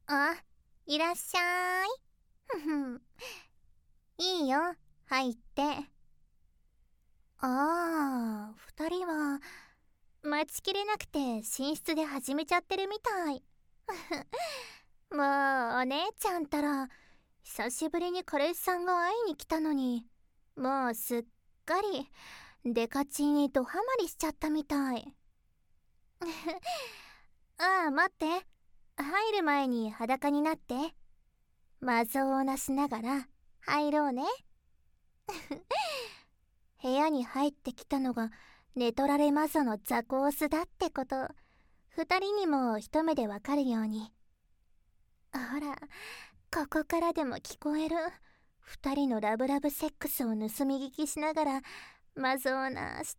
あ、いらっしゃい。ふふいいよ、入って。二人は待ちきれなくて寝室で始めちゃってるみたい。もうお姉ちゃんたら久しぶりに彼氏さんが会いに来たのに、もうすっかりデカチンにドハマりしちゃったみたい。待って、入る前に裸になって。マゾをなしながら入ろうね。部屋に入ってきたのが寝取られマゾのザコースだってこと、二人にも一目でわかるように。ほら、ここからでも聞こえる二人のラブラブセックスを盗み聞きしながらマゾをなして。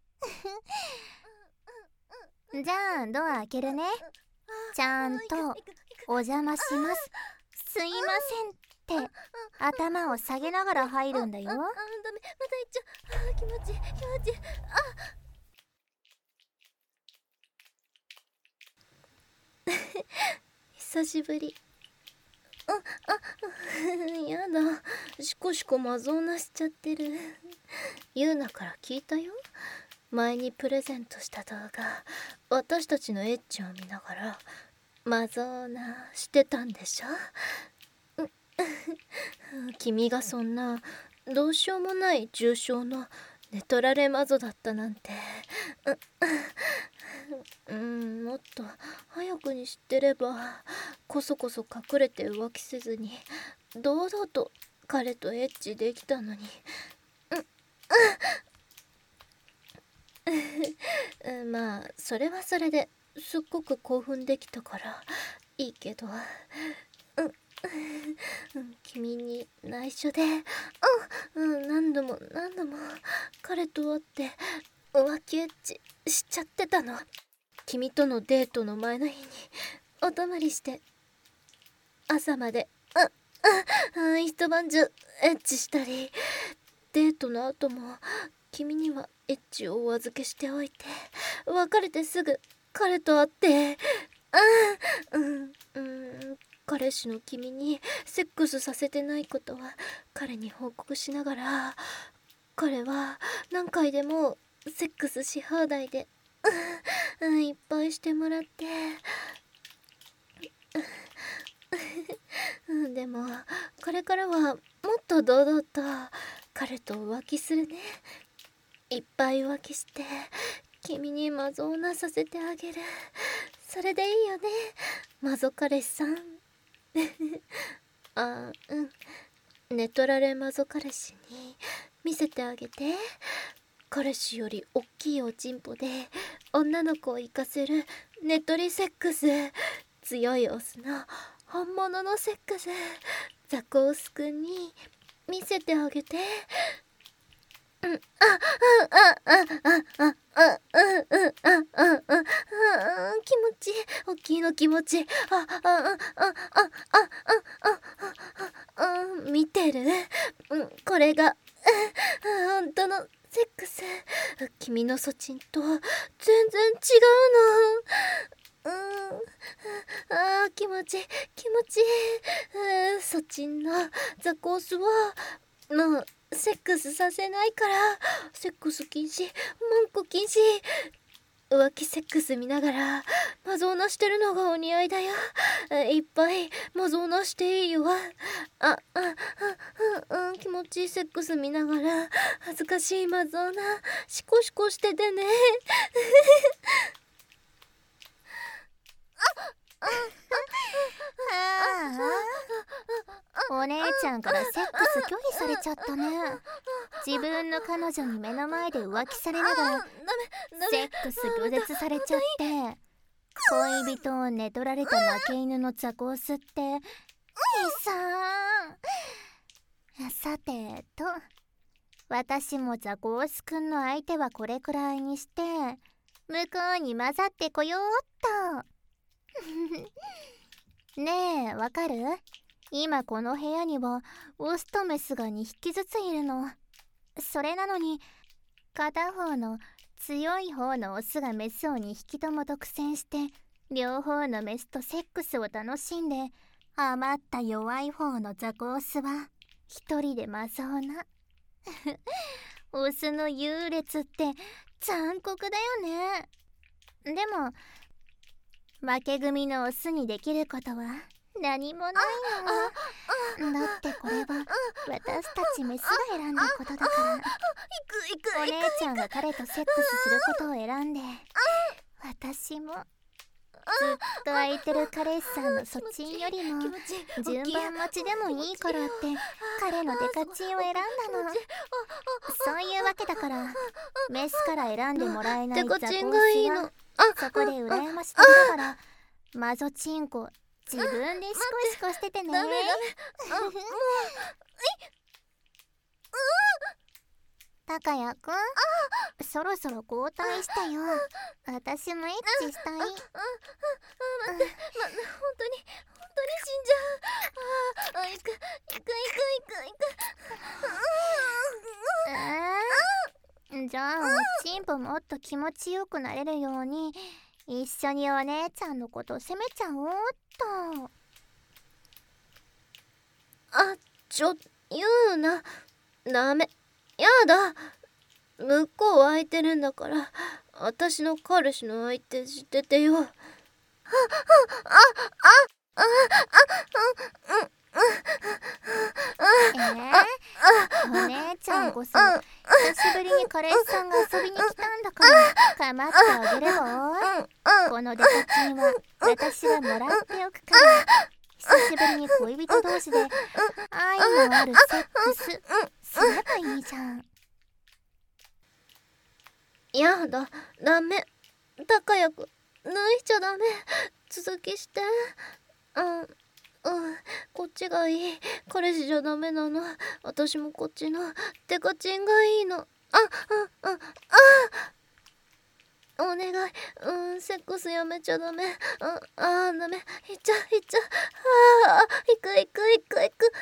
じゃあドア開けるね。ちゃんとお邪魔します、すいませんって頭を下げながら入るんだよ。 ダメ、また行っちゃう。気持ちいい、気持ちいい。久しぶり。やだ、シコシコマゾーナしちゃってる。ユーナから聞いたよ。前にプレゼントした動画、私たちのエッチを見ながらマゾーナしてたんでしょ。君がそんなどうしようもない重症の寝取られマゾだったなんて。もっと早くに知ってれば、こそこそ隠れて浮気せずに堂々と彼とエッチできたのに。まあそれはそれですっごく興奮できたからいいけど、君に内緒で何度も彼と会って浮気エッチしちゃってたの。君とのデートの前の日にお泊まりして朝まで一晩中エッチしたり、デートの後も君にはエッチをお預けしておいて、別れてすぐ彼と会って、彼氏の君にセックスさせてないことは彼に報告しながら、彼は何回でもセックスし放題でいっぱいしてもらって。でもこれからはもっと堂々と彼と浮気するね。いっぱい浮気して君にマゾーナさせてあげる。それでいいよね、マゾ彼氏さん。寝取られマゾ彼氏に見せてあげて。彼氏より大きいおちんぽで女の子を行かせる寝取りセックス、強いオスの本物のセックス、ザコースくんに見せてあげて。気持ちいい、大きいの気持ちいい。見てる？これが本当のセックス。君のソチンと全然違うの。気持ちいい、気持ちいい。ソチンのザコースはもうセックスさせないから、セックス禁止、文句禁止。浮気セックス見ながらマゾーナしてるのがお似合いだよ。いっぱいマゾーナしていいよ。気持ちいいセックス見ながら恥ずかしいマゾーナシコシコしててね。 お姉ちゃんからセックス拒否されちゃったね。自分の彼女に目の前で浮気されながらセックス拒絶されちゃって、恋人を寝取られた負け犬のザコースって悲惨。さてと、私もザコースくんの相手はこれくらいにして向こうに混ざってこようっと。ねえ、わかる？今この部屋にはオスとメスが2匹ずついるの。それなのに片方の強い方のオスがメスを2匹とも独占して両方のメスとセックスを楽しんで、余った弱い方のザコオスは一人で魔像な。オスの優劣って残酷だよね。でも負け組のオスにできることは何もないの。だってこれは私たちメスが選んだことだから。お姉ちゃんが彼とセックスすることを選んで、私もずっと空いてる彼氏さんのそっちんよりも順番待ちでもいいからって彼のデカチンを選んだの。そういうわけだからメスから選んでもらえないザコオスはそこで羨ましがりながらマゾチンコ自分でシコシコしててね。高谷くん、そろそろ交代したよ。私もエッチしたい。 本当に死んじゃう。行く。 じゃあおちんぽもっと気持ちよくなれるように一緒にお姉ちゃんのこと責めちゃおうっと。 言うな。ダメ。やだ。向こう空いてるんだから私の彼氏の相手しててよ。 お姉ちゃんこそ久しぶりに彼氏さんが遊びに来たんだから構ってあげれば。このデカチンは私がもらっておくから久しぶりに恋人同士で愛のあるセックスすればいいじゃん。 やだ、ダメ。高谷くん抜いちゃダメ。続きして。こっちがいい。彼氏じゃダメなの。私もこっちのデカチンがいいの。お願い。セックスやめちゃダメ。ダメ。いっちゃ。行く。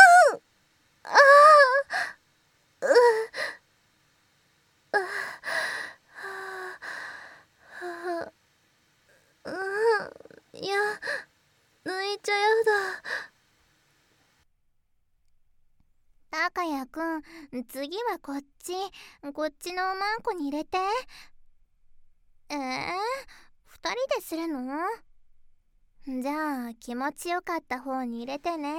いや、抜いちゃやだ。 高谷くん、次はこっちのおまんこに入れて。二人でするの？じゃあ気持ちよかった方に入れてね。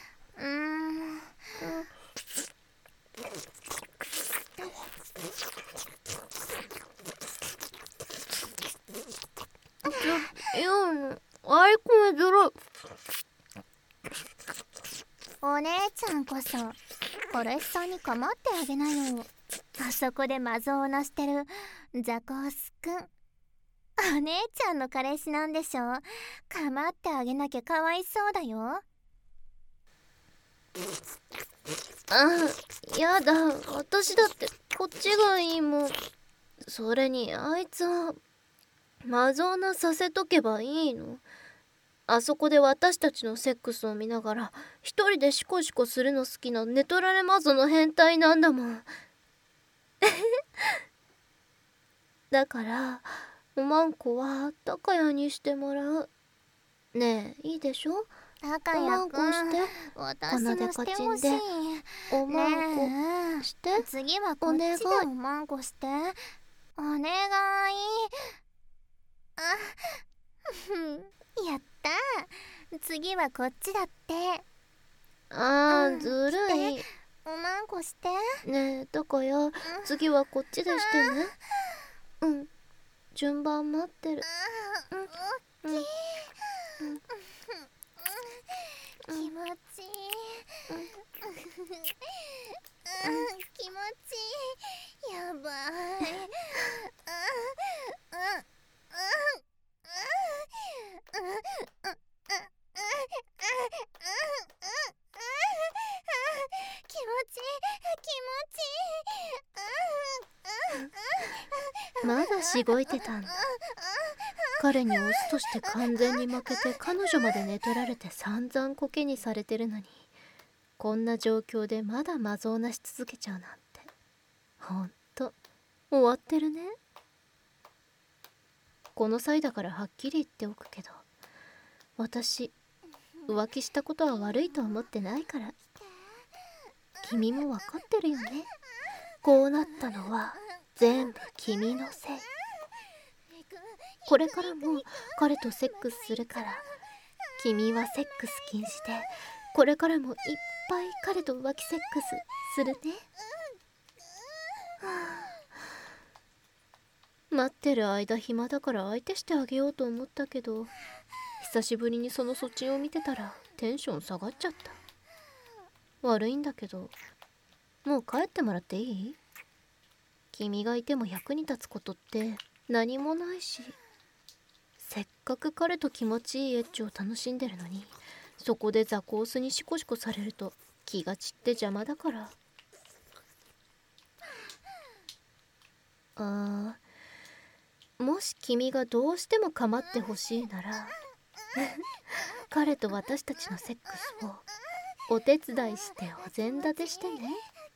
あいこめずるい。 お姉ちゃんこそ彼氏さんに構ってあげなよ。あそこで魔像をなしてるザコオスくん、お姉ちゃんの彼氏なんでしょ。構ってあげなきゃかわいそうだよ。 やだ。私だってこっちがいいもん。それにあいつは魔像なさせとけばいいの。あそこで私たちのセックスを見ながら一人でシコシコするの好きな寝取られ魔像の変態なんだもん。だからおまんこは高谷にしてもらう。ねえ、いいでしょ。 高谷くん、 して私もしてほしい。 おまんこして。 次はこっちでおまんこして。お願い。やったー。次はこっちだって。 ずるい。 おまんこして。 ねえ、高谷、次はこっちでしてね。順番待ってる。 気持ちいい。気持ちいい。やばい。気持ちいい。 まだしごいてたんだ。彼にオスとして完全に負けて彼女まで寝取られて散々コケにされてるのに、こんな状況でまだ魔像なし続けちゃうなんてほんと終わってるね。 この際だからはっきり言っておくけど、私浮気したことは悪いと思ってないから。君も分かってるよね。こうなったのは全部君のせい。これからも彼とセックスするから、君はセックス禁止で、これからもいっぱい彼と浮気セックスするね。待ってる間暇だから相手してあげようと思ったけど、久しぶりにそのそっちを見てたらテンション下がっちゃった。悪いんだけど、もう帰ってもらっていい？君がいても役に立つことって何もないし、せっかく彼と気持ちいいエッチを楽しんでるのに、そこでザコースにシコシコされると気が散って邪魔だから。もし君がどうしても構ってほしいなら彼と私たちのセックスをお手伝いしてお膳立てしてね。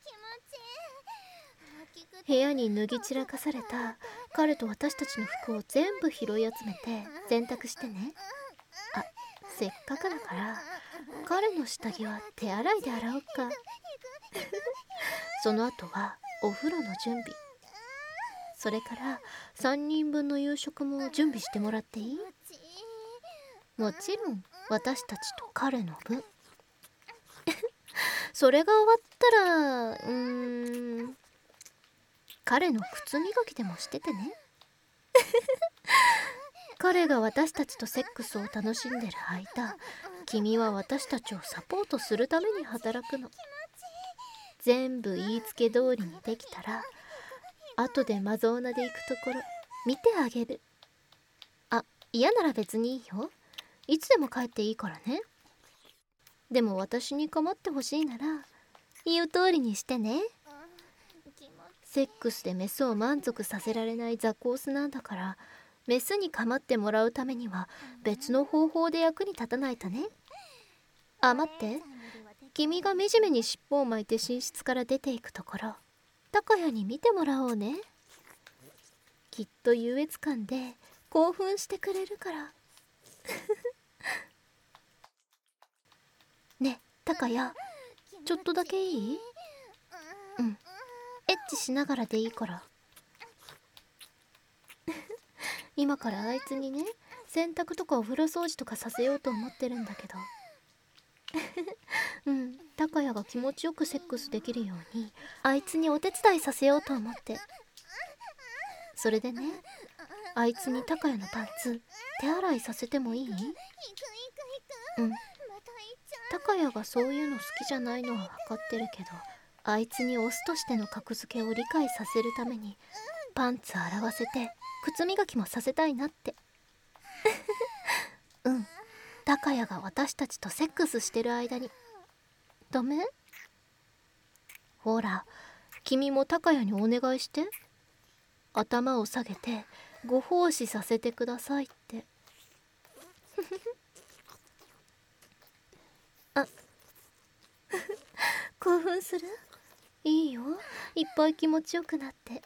部屋に脱ぎ散らかされた彼と私たちの服を全部拾い集めて洗濯してね。あ、せっかくだから彼の下着は手洗いで洗おうかその後はお風呂の準備、それから3人分の夕食も準備してもらっていい？もちろん私たちと彼の分それが終わったら彼の靴磨きでもしててね彼が私たちとセックスを楽しんでる間、君は私たちをサポートするために働くの。全部言いつけ通りにできたら、後でマゾーナで行くところ見てあげる。あ、嫌なら別にいいよ。いつでも帰っていいからね。でも私に構ってほしいなら言う通りにしてね。セックスでメスを満足させられないザコースなんだから、メスに構ってもらうためには別の方法で役に立たないとね。あ、待って、君が惨めに尻尾を巻いて寝室から出ていくところ、高谷に見てもらおうね。きっと優越感で興奮してくれるからねえ高谷、ちょっとだけいい？うん、エッチしながらでいいから今からあいつにね、洗濯とかお風呂掃除とかさせようと思ってるんだけど高谷が気持ちよくセックスできるようにあいつにお手伝いさせようと思って。それでね、あいつに高谷のパンツ手洗いさせてもいい？高谷がそういうの好きじゃないのは分かってるけど、あいつにオスとしての格付けを理解させるためにパンツ洗わせて靴磨きもさせたいなって高谷が私たちとセックスしてる間に。ダメ？ほら、君も高谷にお願いして。頭を下げてご奉仕させてくださいってあ興奮する？いいよ、いっぱい気持ちよくなって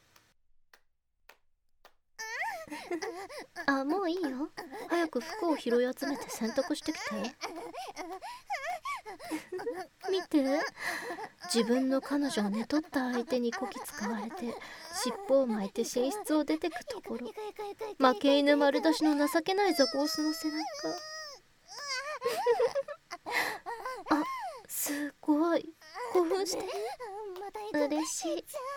あ、もういいよ。早く服を拾い集めて洗濯してきて見て、自分の彼女を寝取った相手にこき使われて尻尾を巻いて寝室を出てくところ、負け犬丸出しの情けないザコースの背中あ、すごい興奮して嬉しい